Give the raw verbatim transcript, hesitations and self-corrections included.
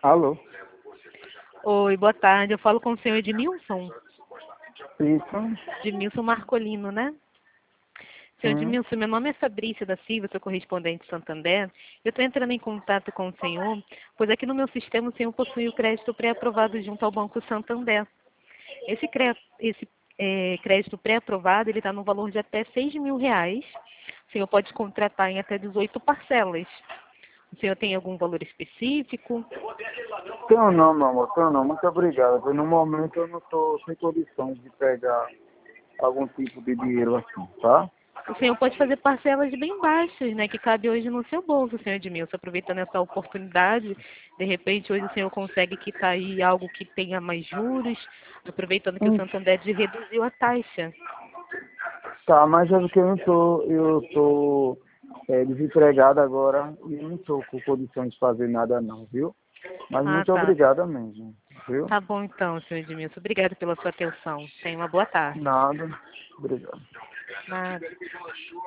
Alô? Oi, boa tarde. Eu falo com o senhor Edmilson? Isso. Edmilson Marcolino, né? Senhor Sim. Edmilson, meu nome é Fabrícia da Silva, sou correspondente de Santander. Eu estou entrando em contato com o senhor, pois aqui no meu sistema o senhor possui o crédito pré-aprovado junto ao Banco Santander. Esse, cre... Esse é, crédito pré-aprovado, ele está no valor de até seis mil reais. O senhor pode contratar em até dezoito parcelas. O senhor tem algum valor específico? Tenho não, meu amor, tenho não. Muito obrigado. Porque no momento eu não estou sem condições de pegar algum tipo de dinheiro assim, tá? O senhor pode fazer parcelas bem baixas, né, que cabe hoje no seu bolso, senhor Edmilson. Aproveitando essa oportunidade, de repente hoje o senhor consegue quitar aí algo que tenha mais juros, aproveitando que o Hum, Santander reduziu a taxa. Tá, mas é porque eu não tô, eu tô é, desempregado agora e não estou com condições de fazer nada não, viu? Mas Ah, muito tá. obrigado mesmo, viu? Tá bom então, senhor Edmilson. Obrigada pela sua atenção. Tenha uma boa tarde. Nada. Obrigado. Nada.